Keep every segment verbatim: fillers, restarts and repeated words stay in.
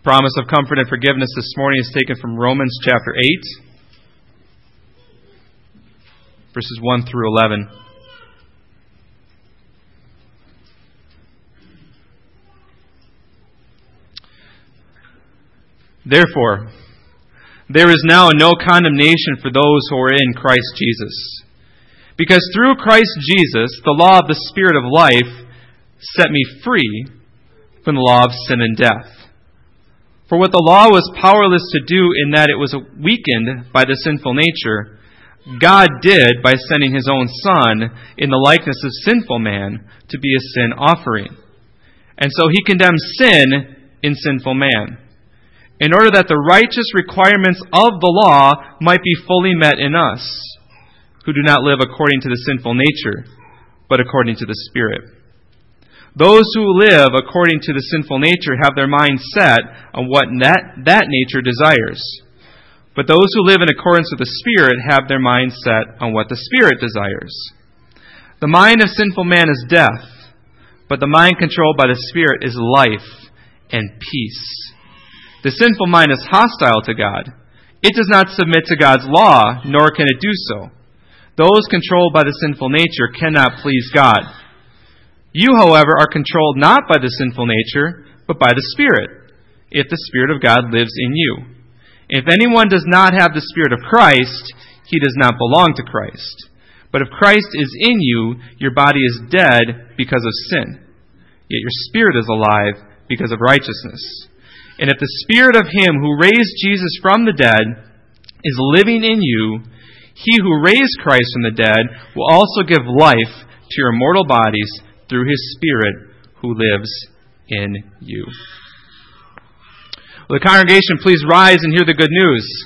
Promise of comfort and forgiveness this morning is taken from Romans chapter eight, verses one through eleven. Therefore, there is now no condemnation for those who are in Christ Jesus. Because through Christ Jesus, the law of the Spirit of life set me free from the law of sin and death. For what the law was powerless to do in that it was weakened by the sinful nature, God did by sending His own Son in the likeness of sinful man to be a sin offering. And so He condemned sin in sinful man, in order that the righteous requirements of the law might be fully met in us, who do not live according to the sinful nature, but according to the Spirit. Those who live according to the sinful nature have their mind set on what that, that nature desires. But those who live in accordance with the Spirit have their mind set on what the Spirit desires. The mind of sinful man is death, but the mind controlled by the Spirit is life and peace. The sinful mind is hostile to God. It does not submit to God's law, nor can it do so. Those controlled by the sinful nature cannot please God. You, however, are controlled not by the sinful nature, but by the Spirit, if the Spirit of God lives in you. If anyone does not have the Spirit of Christ, he does not belong to Christ. But if Christ is in you, your body is dead because of sin, yet your spirit is alive because of righteousness. And if the Spirit of Him who raised Jesus from the dead is living in you, He who raised Christ from the dead will also give life to your mortal bodies through His Spirit who lives in you. Will the congregation please rise and hear the good news?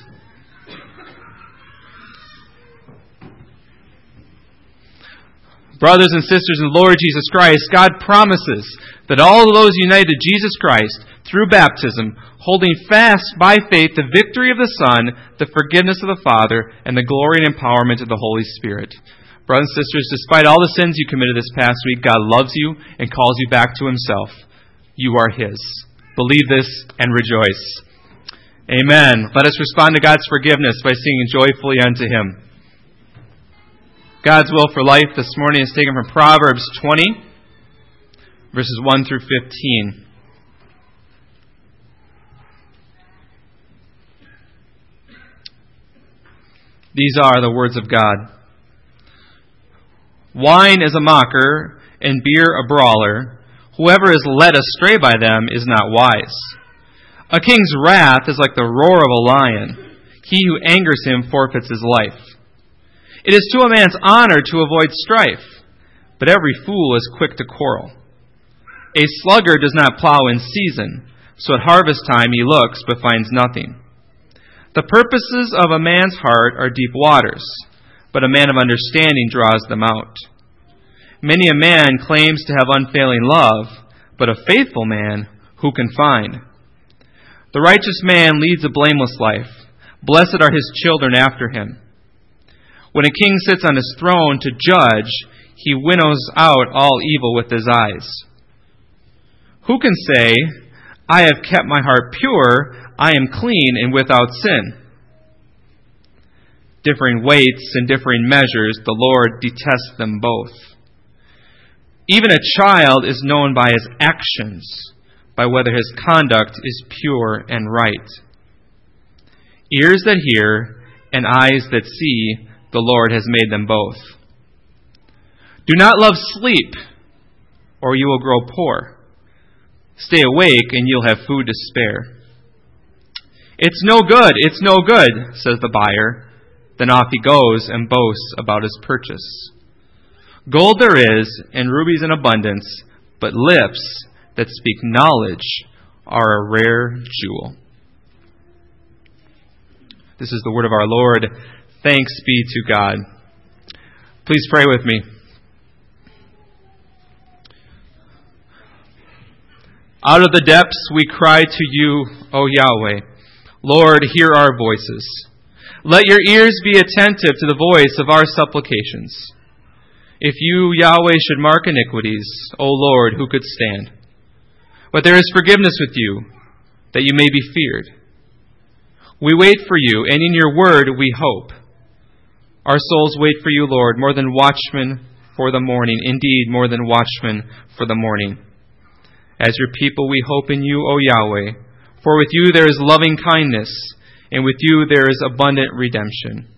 Brothers and sisters in the Lord Jesus Christ, God promises that all of those united to Jesus Christ through baptism, holding fast by faith the victory of the Son, the forgiveness of the Father, and the glory and empowerment of the Holy Spirit. Brothers and sisters, despite all the sins you committed this past week, God loves you and calls you back to Himself. You are His. Believe this and rejoice. Amen. Let us respond to God's forgiveness by singing joyfully unto Him. God's will for life this morning is taken from Proverbs twenty, verses one through fifteen. These are the words of God. Wine is a mocker, and beer a brawler. Whoever is led astray by them is not wise. A king's wrath is like the roar of a lion. He who angers him forfeits his life. It is to a man's honor to avoid strife, but every fool is quick to quarrel. A sluggard does not plow in season, so at harvest time he looks but finds nothing. The purposes of a man's heart are deep waters, but a man of understanding draws them out. Many a man claims to have unfailing love, but a faithful man who can find? The righteous man leads a blameless life. Blessed are his children after him. When a king sits on his throne to judge, he winnows out all evil with his eyes. Who can say, I have kept my heart pure, I am clean and without sin? Differing weights and differing measures, the Lord detests them both. Even a child is known by his actions, by whether his conduct is pure and right. Ears that hear and eyes that see, the Lord has made them both. Do not love sleep, or you will grow poor. Stay awake, and you'll have food to spare. It's no good, it's no good, says the buyer. Then off he goes and boasts about his purchase. Gold there is, and rubies in abundance, but lips that speak knowledge are a rare jewel. This is the word of our Lord. Thanks be to God. Please pray with me. Out of the depths we cry to you, O Yahweh. Lord, hear our voices. Let your ears be attentive to the voice of our supplications. If you, Yahweh, should mark iniquities, O Lord, who could stand? But there is forgiveness with you. that you may be feared. We wait for you, and in your word we hope. Our souls wait for you, Lord, more than watchmen for the morning, indeed, more than watchmen for the morning. As your people, we hope in you, O Yahweh, for with you there is loving kindness, and with you there is abundant redemption.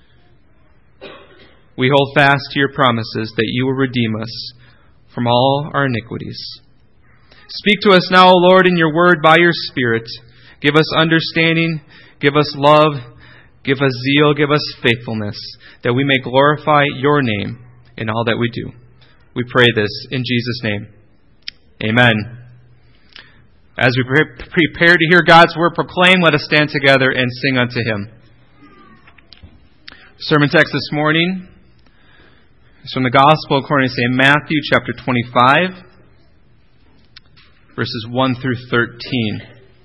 We hold fast to your promises that you will redeem us from all our iniquities. Speak to us now, O Lord, in your word by your Spirit. Give us understanding, give us love, give us zeal, give us faithfulness, that we may glorify your name in all that we do. We pray this in Jesus' name. Amen. As we pre- prepare to hear God's word proclaimed, let us stand together and sing unto him. Sermon text this morning is from the Gospel according to Saint Matthew, chapter twenty-five, verses one through thirteen.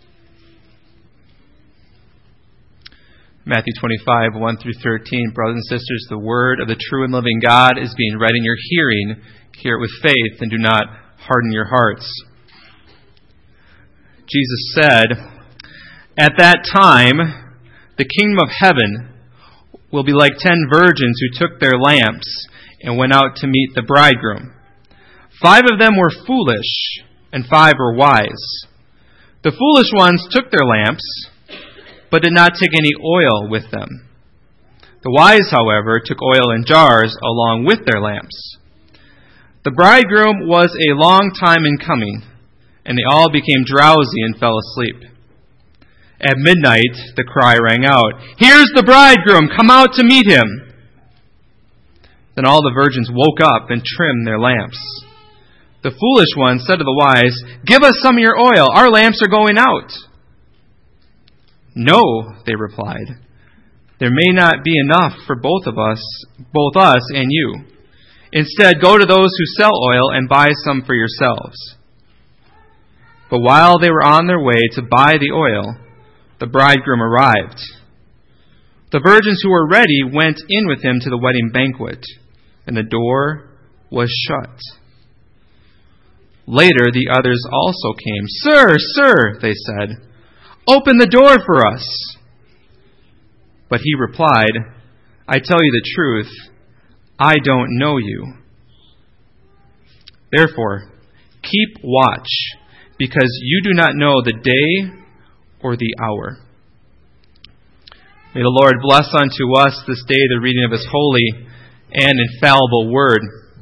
Matthew twenty-five, one through thirteen. Brothers and sisters, the word of the true and living God is being read in your hearing. Hear it with faith and do not harden your hearts. Jesus said, "At that time, the kingdom of heaven will be like ten virgins who took their lamps and went out to meet the bridegroom. Five of them were foolish, and five were wise. The foolish ones took their lamps, but did not take any oil with them. The wise, however, took oil in jars along with their lamps. The bridegroom was a long time in coming, and they all became drowsy and fell asleep. At midnight, the cry rang out, 'Here's the bridegroom! Come out to meet him!' Then all the virgins woke up and trimmed their lamps. The foolish one said to the wise, 'Give us some of your oil. Our lamps are going out.' 'No,' they replied, 'there may not be enough for both of us, both us and you. Instead, go to those who sell oil and buy some for yourselves.' But while they were on their way to buy the oil, the bridegroom arrived. The virgins who were ready went in with him to the wedding banquet, and the door was shut. Later the others also came. 'Sir, sir,' they said, 'open the door for us.' But he replied, 'I tell you the truth, I don't know you. Therefore, keep watch, because you do not know the day or the hour.'" May the Lord bless unto us this day the reading of his holy and infallible word.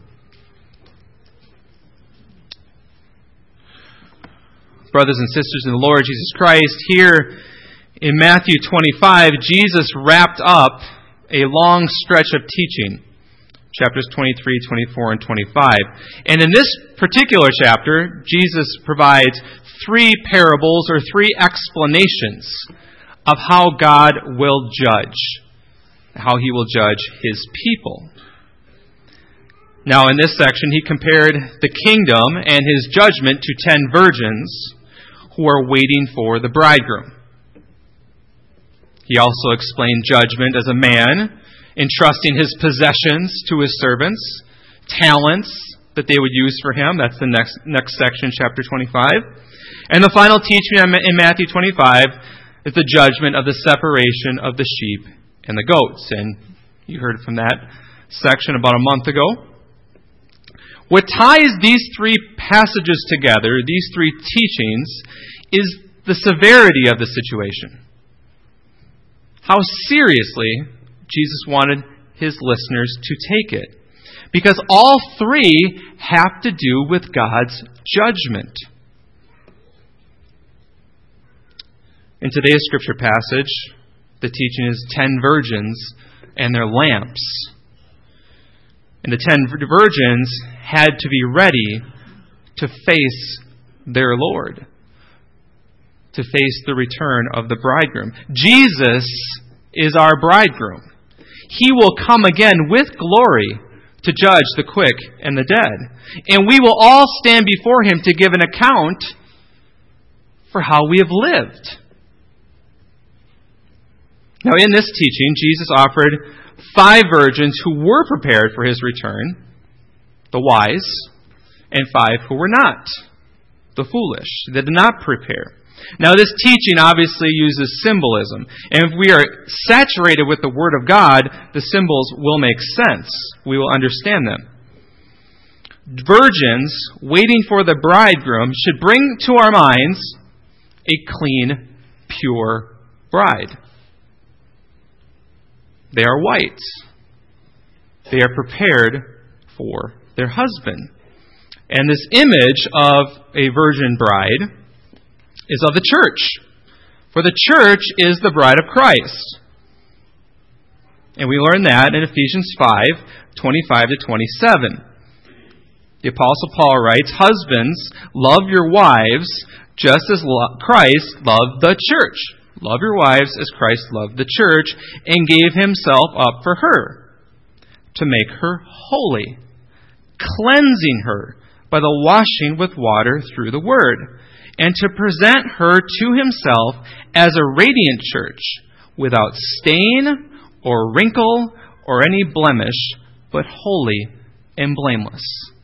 Brothers and sisters in the Lord Jesus Christ, here in Matthew twenty-five, Jesus wrapped up a long stretch of teaching, chapters twenty-three, twenty-four, and twenty-five. And in this particular chapter, Jesus provides three parables or three explanations of how God will judge, how he will judge his people. Now, in this section, he compared the kingdom and his judgment to ten virgins who are waiting for the bridegroom. He also explained judgment as a man entrusting his possessions to his servants, talents that they would use for him. That's the next next section, chapter twenty-five. And the final teaching in Matthew twenty-five is the judgment of the separation of the sheep and the goats. And you heard from that section about a month ago. What ties these three passages together, these three teachings, is the severity of the situation. How seriously Jesus wanted his listeners to take it. Because all three have to do with God's judgment. In today's scripture passage, the teaching is ten virgins and their lamps. And the ten virgins had to be ready to face their Lord, to face the return of the bridegroom. Jesus is our bridegroom. He will come again with glory to judge the quick and the dead. And we will all stand before him to give an account for how we have lived. Now, in this teaching, Jesus offered five virgins who were prepared for his return, the wise, and five who were not, the foolish, that did not prepare. Now, this teaching obviously uses symbolism. And if we are saturated with the Word of God, the symbols will make sense. We will understand them. Virgins waiting for the bridegroom should bring to our minds a clean, pure bride. They are white. They are prepared for their husband. And this image of a virgin bride is of the church. For the church is the bride of Christ. And we learn that in Ephesians five, twenty-five to twenty-seven. The Apostle Paul writes, "Husbands, love your wives just as Christ loved the church. Love your wives as Christ loved the church and gave himself up for her, to make her holy, cleansing her by the washing with water through the word, and to present her to himself as a radiant church, without stain or wrinkle or any blemish, but holy and blameless."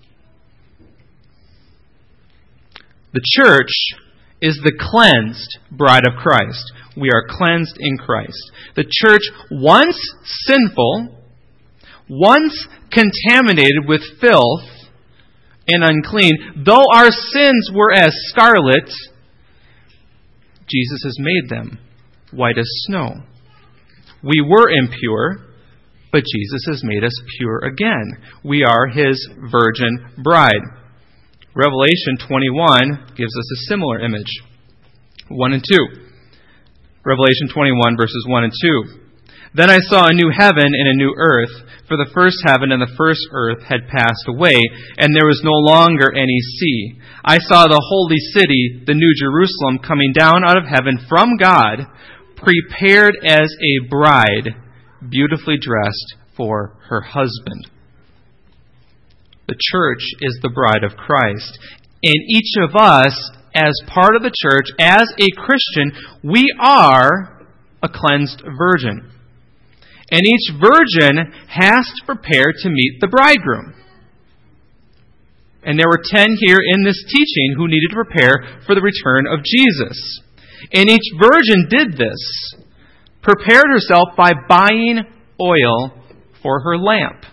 The church is the cleansed bride of Christ. We are cleansed in Christ. The church, once sinful, once contaminated with filth and unclean, though our sins were as scarlet, Jesus has made them white as snow. We were impure, but Jesus has made us pure again. We are His virgin bride. Revelation twenty-one gives us a similar image. one and two. Revelation twenty-one, verses one and two. "Then I saw a new heaven and a new earth, for the first heaven and the first earth had passed away, and there was no longer any sea. I saw the holy city, the new Jerusalem, coming down out of heaven from God, prepared as a bride, beautifully dressed for her husband." The church is the bride of Christ. And each of us, as part of the church, as a Christian, we are a cleansed virgin. And each virgin has to prepare to meet the bridegroom. And there were ten here in this teaching who needed to prepare for the return of Jesus. And each virgin did this, prepared herself by buying oil for her lamp.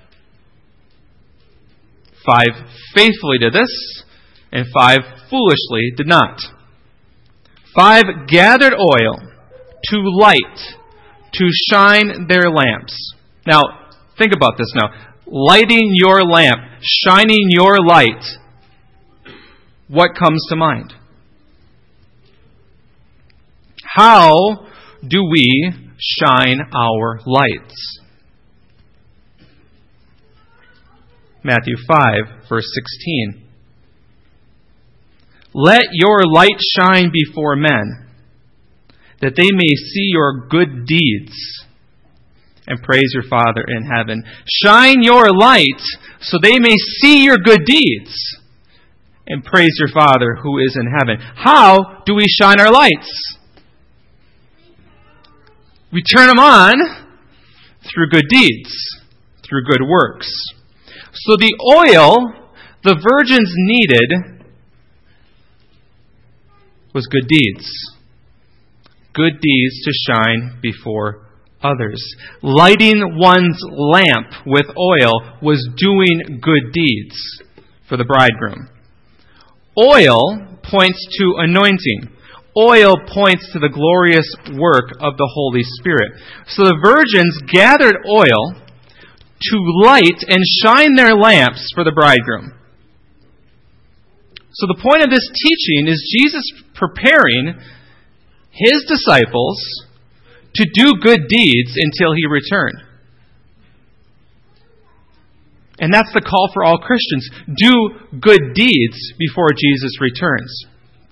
Five faithfully did this, and five foolishly did not. Five gathered oil to light, to shine their lamps. Now, think about this now. Lighting your lamp, shining your light. What comes to mind? How do we shine our lights? Matthew five, verse sixteen. "Let your light shine before men, that they may see your good deeds and praise your Father in heaven." Shine your light so they may see your good deeds and praise your Father who is in heaven. How do we shine our lights? We turn them on through good deeds, through good works. So the oil the virgins needed was good deeds. Good deeds to shine before others. Lighting one's lamp with oil was doing good deeds for the bridegroom. Oil points to anointing. Oil points to the glorious work of the Holy Spirit. So the virgins gathered oil to light and shine their lamps for the bridegroom. So the point of this teaching is Jesus preparing His disciples to do good deeds until He returns. And that's the call for all Christians. Do good deeds before Jesus returns.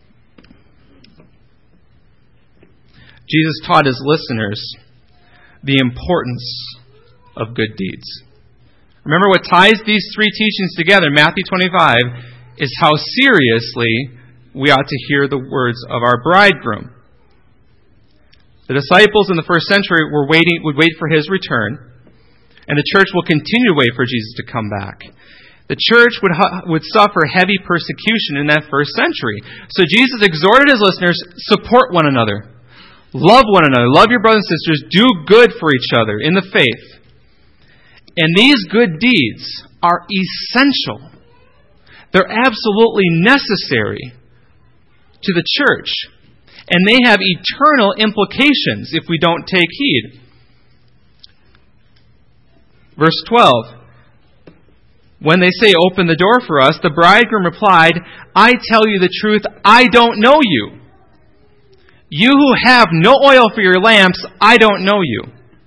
Jesus taught His listeners the importance of good deeds. Remember, what ties these three teachings together, Matthew twenty-five, is how seriously we ought to hear the words of our bridegroom. The disciples in the first century were waiting, would wait for His return, and the church will continue to wait for Jesus to come back. The church would would suffer heavy persecution in that first century. So Jesus exhorted his listeners, support one another. Love one another. Love your brothers and sisters. Do good for each other in the faith. And these good deeds are essential. They're absolutely necessary to the church. And they have eternal implications if we don't take heed. Verse twelve. When they say, open the door for us, the bridegroom replied, I tell you the truth, I don't know you. You who have no oil for your lamps, I don't know you.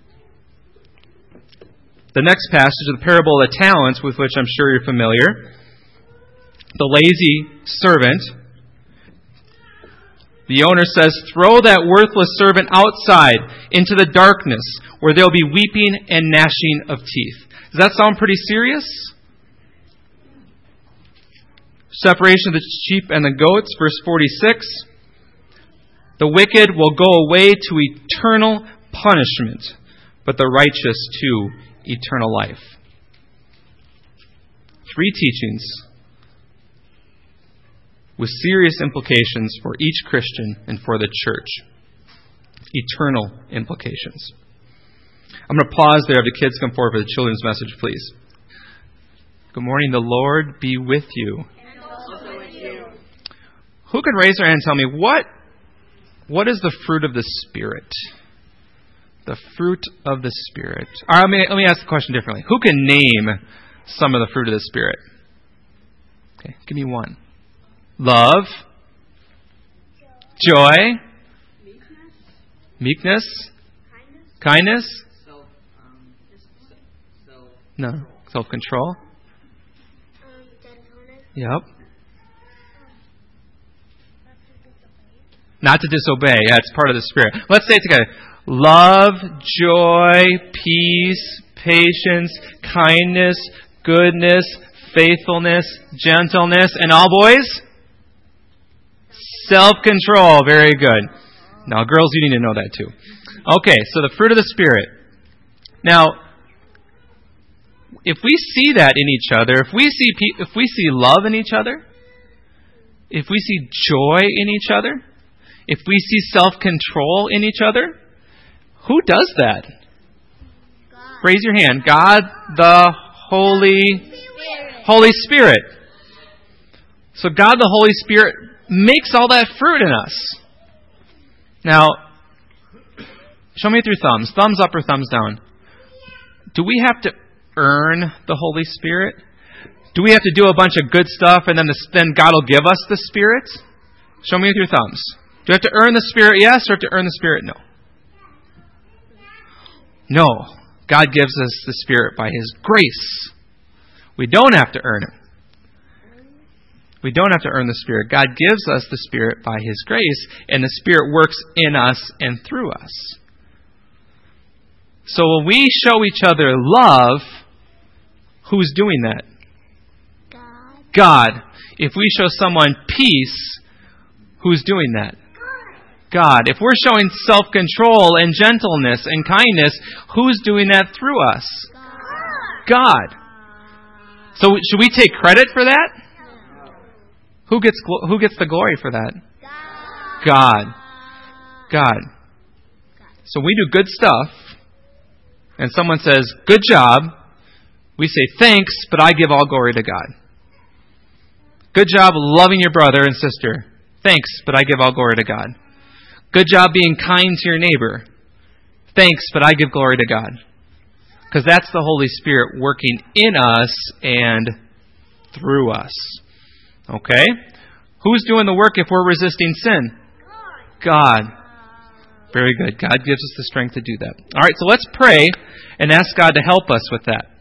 The next passage is the parable of the talents, with which I'm sure you're familiar. The lazy servant. The owner says, throw that worthless servant outside into the darkness, where there'll be weeping and gnashing of teeth. Does that sound pretty serious? Separation of the sheep and the goats, verse forty-six. The wicked will go away to eternal punishment, but the righteous to eternal life. Three teachings with serious implications for each Christian and for the church. Eternal implications. I'm going to pause there. Have the kids come forward for the children's message, please. Good morning. The Lord be with you. Who can raise their hand and tell me what, what is the fruit of the Spirit? The fruit of the Spirit. All right, let me, let me ask the question differently. Who can name some of the fruit of the Spirit? Okay, give me one. Love. Joy. Meekness. Kindness. No. Self-control. Yep. Not to disobey. Yeah, it's part of the Spirit. Let's say it together. Love, joy, peace, patience, kindness, goodness, faithfulness, gentleness, and all boys? Self-control. Very good. Now, girls, you need to know that too. Okay, so the fruit of the Spirit. Now, if we see that in each other, if we see if we see love in each other, if we see joy in each other, if we see self-control in each other, who does that? God. Raise your hand. God the Holy Spirit. Holy Spirit. So God the Holy Spirit makes all that fruit in us. Now, show me with your thumbs. Thumbs up or thumbs down. Do we have to earn the Holy Spirit? Do we have to do a bunch of good stuff and then the, then God will give us the Spirit? Show me with your thumbs. Do you have to earn the Spirit? Yes, or have to earn the Spirit? No. No. God gives us the Spirit by His grace. We don't have to earn it. We don't have to earn the Spirit. God gives us the Spirit by His grace, and the Spirit works in us and through us. So when we show each other love, who's doing that? God. God. If we show someone peace, who's doing that? God. If we're showing self-control and gentleness and kindness, who's doing that through us? God. God. So should we take credit for that? Who gets who gets the glory for that? God. God. So we do good stuff, and someone says, good job. We say, thanks, but I give all glory to God. Good job loving your brother and sister. Thanks, but I give all glory to God. Good job being kind to your neighbor. Thanks, but I give glory to God. Because that's the Holy Spirit working in us and through us. Okay? Who's doing the work if we're resisting sin? God. Very good. God gives us the strength to do that. All right, so let's pray and ask God to help us with that.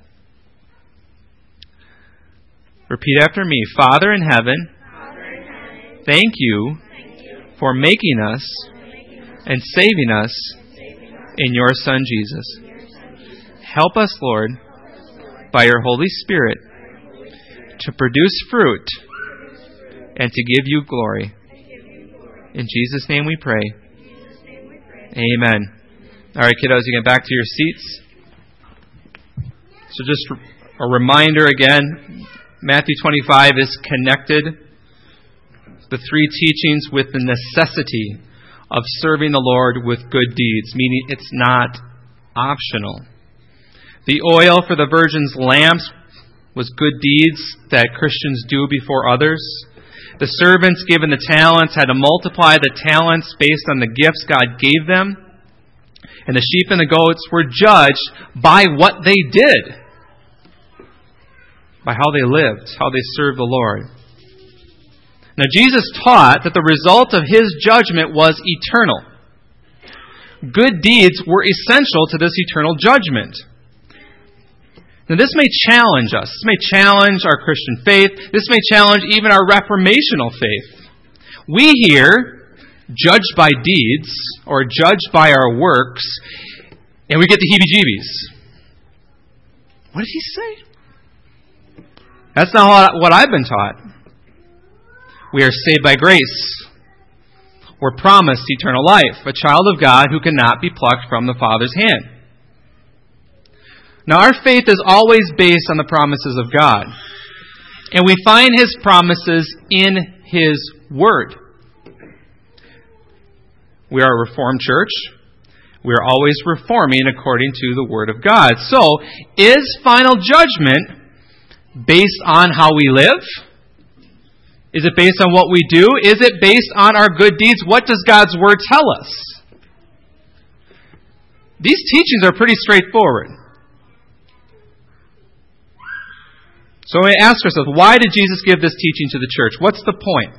Repeat after me. Father in heaven, Father in heaven, thank you, thank you for making us for making us and saving us and saving us in your Son Jesus. in your Son Jesus. Help us, Lord, Help us, Lord, by your Holy Spirit, by your Holy Spirit, to produce fruit produce fruit and to give you glory. and give you glory. In Jesus' name we pray. In Jesus' name we pray. Amen. All right, kiddos, you get back to your seats. So just a reminder again, Matthew twenty-five is connected, the three teachings, with the necessity of serving the Lord with good deeds, meaning it's not optional. The oil for the virgin's lamps was good deeds that Christians do before others. The servants given the talents had to multiply the talents based on the gifts God gave them. And the sheep and the goats were judged by what they did, by how they lived, how they served the Lord. Now, Jesus taught that the result of His judgment was eternal. Good deeds were essential to this eternal judgment. Now, this may challenge us. This may challenge our Christian faith. This may challenge even our reformational faith. We here, judged by deeds, or judged by our works, and we get the heebie-jeebies. What did he say? That's not what I've been taught. We are saved by grace. We're promised eternal life, a child of God who cannot be plucked from the Father's hand. Now, our faith is always based on the promises of God. And we find His promises in His Word. We are a Reformed church. We are always reforming according to the Word of God. So, is final judgment based on how we live? Is it based on what we do? Is it based on our good deeds? What does God's Word tell us? These teachings are pretty straightforward. So we ask ourselves, why did Jesus give this teaching to the church? What's the point?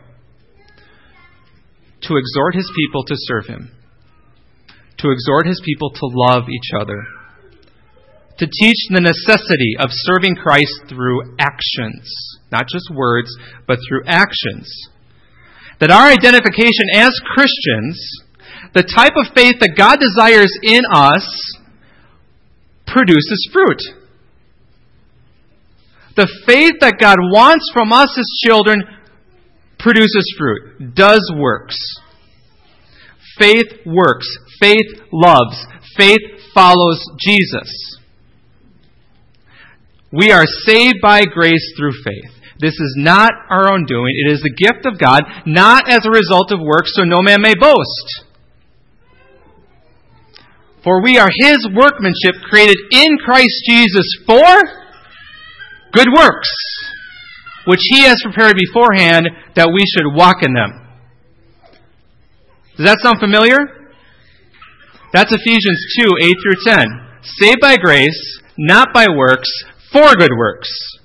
To exhort His people to serve Him. To exhort His people to love each other. To teach the necessity of serving Christ through actions. Not just words, but through actions. That our identification as Christians, the type of faith that God desires in us, produces fruit. The faith that God wants from us as children produces fruit, does works. Faith works. Faith loves. Faith follows Jesus. We are saved by grace through faith. This is not our own doing. It is the gift of God, not as a result of works, so no man may boast. For we are His workmanship, created in Christ Jesus for good works, which He has prepared beforehand that we should walk in them. Does that sound familiar? That's Ephesians two, eight through ten. Saved by grace, not by works, for good works.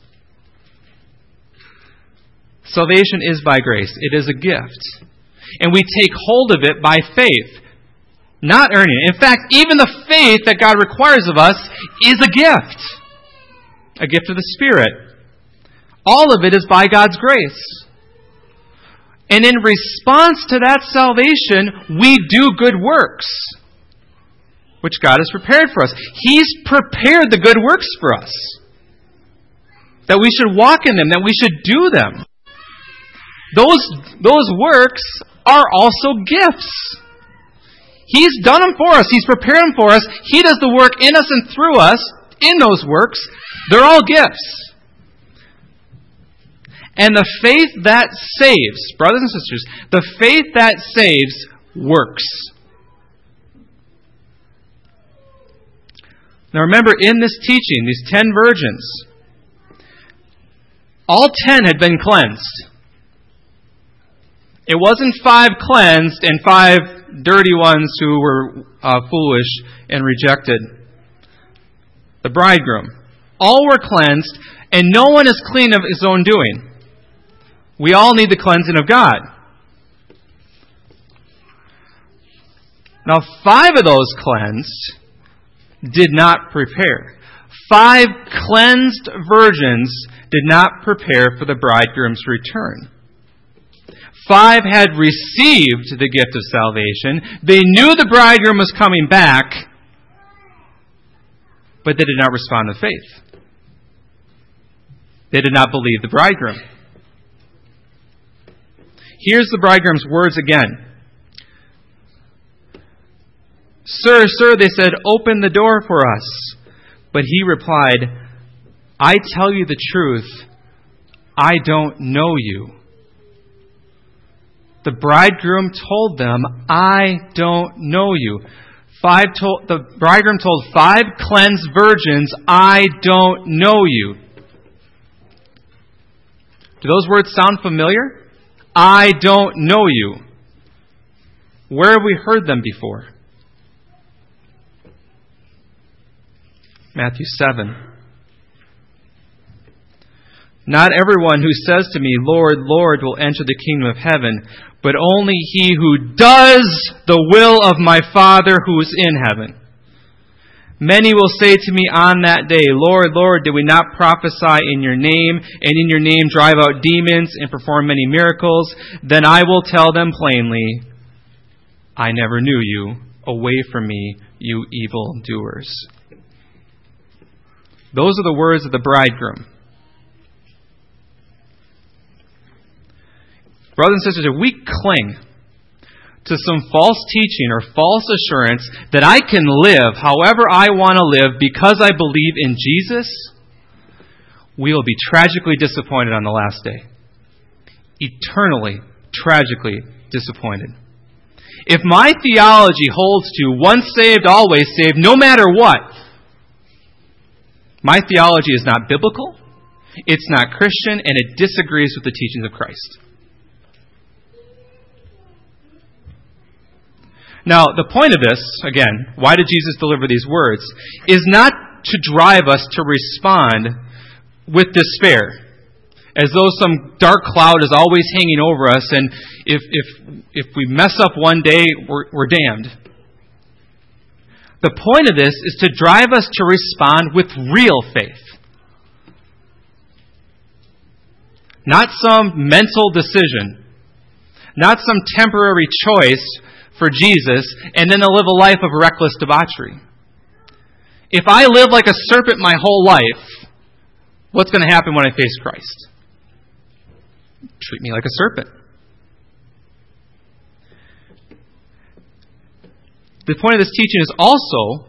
Salvation is by grace. It is a gift. And we take hold of it by faith, not earning it. In fact, even the faith that God requires of us is a gift. A gift of the Spirit. All of it is by God's grace. And in response to that salvation, we do good works, which God has prepared for us. He's prepared the good works for us, that we should walk in them, that we should do them. Those, those works are also gifts. He's done them for us. He's prepared them for us. He does the work in us and through us in those works. They're all gifts. And the faith that saves, brothers and sisters, the faith that saves works. Now remember, in this teaching, these ten virgins, all ten had been cleansed. It wasn't five cleansed and five dirty ones who were uh, foolish and rejected the bridegroom. All were cleansed, and no one is clean of his own doing. We all need the cleansing of God. Now, five of those cleansed did not prepare. Five cleansed virgins did not prepare for the bridegroom's return. Five had received the gift of salvation. They knew the bridegroom was coming back, but they did not respond to faith. They did not believe the bridegroom. Here's the bridegroom's words again. Sir, sir, they said, open the door for us. But he replied, I tell you the truth, I don't know you. The bridegroom told them, I don't know you. Five told, the bridegroom told five cleansed virgins, I don't know you. Do those words sound familiar? I don't know you. Where have we heard them before? Matthew seven. Not everyone who says to me, Lord, Lord, will enter the kingdom of heaven, but only he who does the will of my Father who is in heaven. Many will say to me on that day, Lord, Lord, did we not prophesy in your name, and in your name drive out demons and perform many miracles? Then I will tell them plainly, I never knew you. Away from me, you evil doers. Those are the words of the bridegroom. Brothers and sisters, if we cling to some false teaching or false assurance that I can live however I want to live because I believe in Jesus, we will be tragically disappointed on the last day. Eternally, tragically disappointed. If my theology holds to once saved, always saved, no matter what, my theology is not biblical, it's not Christian, and it disagrees with the teachings of Christ. Now, the point of this, again, why did Jesus deliver these words, is not to drive us to respond with despair, as though some dark cloud is always hanging over us, and if if if we mess up one day, we're, we're damned. The point of this is to drive us to respond with real faith. Not some mental decision, not some temporary choice for Jesus, and then to live a life of reckless debauchery. If I live like a serpent my whole life, what's going to happen when I face Christ? Treat me like a serpent. The point of this teaching is also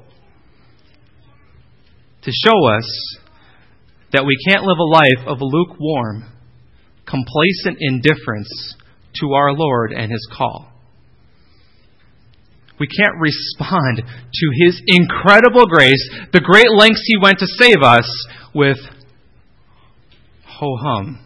to show us that we can't live a life of lukewarm, complacent indifference to our Lord and His call. We can't respond to His incredible grace, the great lengths He went to save us, with ho-hum.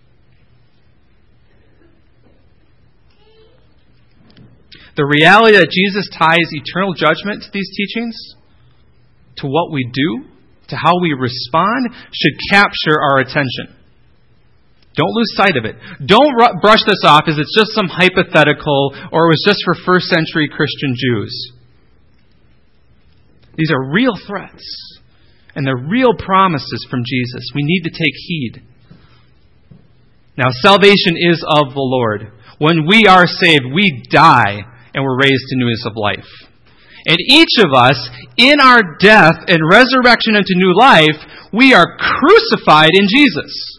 The reality that Jesus ties eternal judgment to these teachings, to what we do, to how we respond, should capture our attention. Don't lose sight of it. Don't ru- brush this off as it's just some hypothetical or it was just for first century Christian Jews. These are real threats and they're real promises from Jesus. We need to take heed. Now, salvation is of the Lord. When we are saved, we die and we're raised to newness of life. And each of us, in our death and resurrection into new life, we are crucified in Jesus.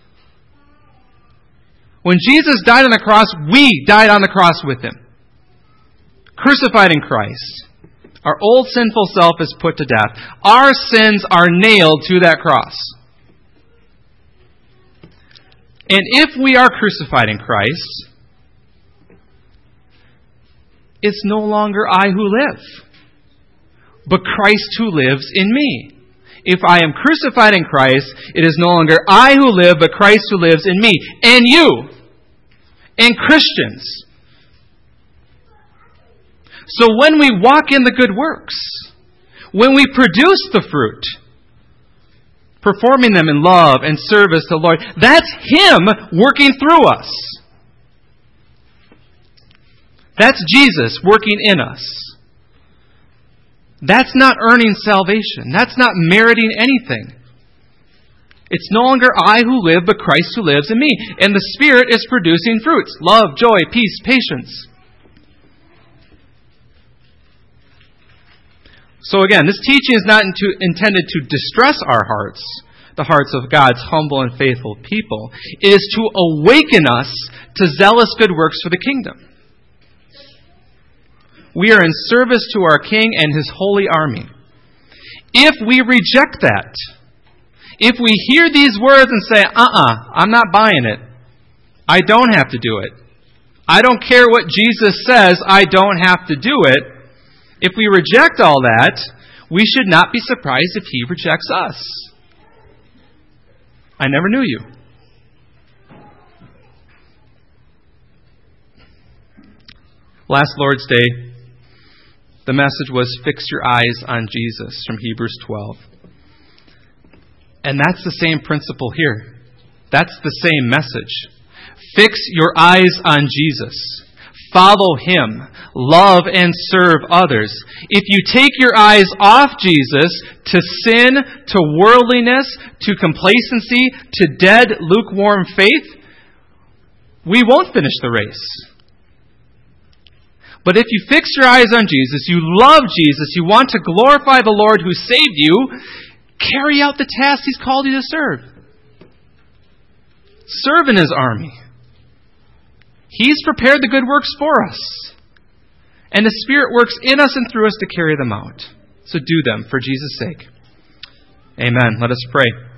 When Jesus died on the cross, we died on the cross with Him. Crucified in Christ. Our old sinful self is put to death. Our sins are nailed to that cross. And if we are crucified in Christ, it's no longer I who live, but Christ who lives in me. If I am crucified in Christ, it is no longer I who live, but Christ who lives in me. And you. And Christians. So when we walk in the good works, when we produce the fruit, performing them in love and service to the Lord, that's Him working through us. That's Jesus working in us. That's not earning salvation. That's not meriting anything. It's no longer I who live, but Christ who lives in me. And the Spirit is producing fruits. Love, joy, peace, patience. So again, this teaching is not into, intended to distress our hearts, the hearts of God's humble and faithful people. It is to awaken us to zealous good works for the kingdom. We are in service to our King and His holy army. If we reject that, If we hear these words and say, uh-uh, I'm not buying it. I don't have to do it. I don't care what Jesus says, I don't have to do it. If we reject all that, we should not be surprised if He rejects us. I never knew you. Last Lord's Day, the message was, fix your eyes on Jesus, from Hebrews twelve. And that's the same principle here. That's the same message. Fix your eyes on Jesus. Follow Him. Love and serve others. If you take your eyes off Jesus to sin, to worldliness, to complacency, to dead, lukewarm faith, we won't finish the race. But if you fix your eyes on Jesus, you love Jesus, you want to glorify the Lord who saved you, carry out the task He's called you to serve. Serve in His army. He's prepared the good works for us. And the Spirit works in us and through us to carry them out. So do them for Jesus' sake. Amen. Let us pray.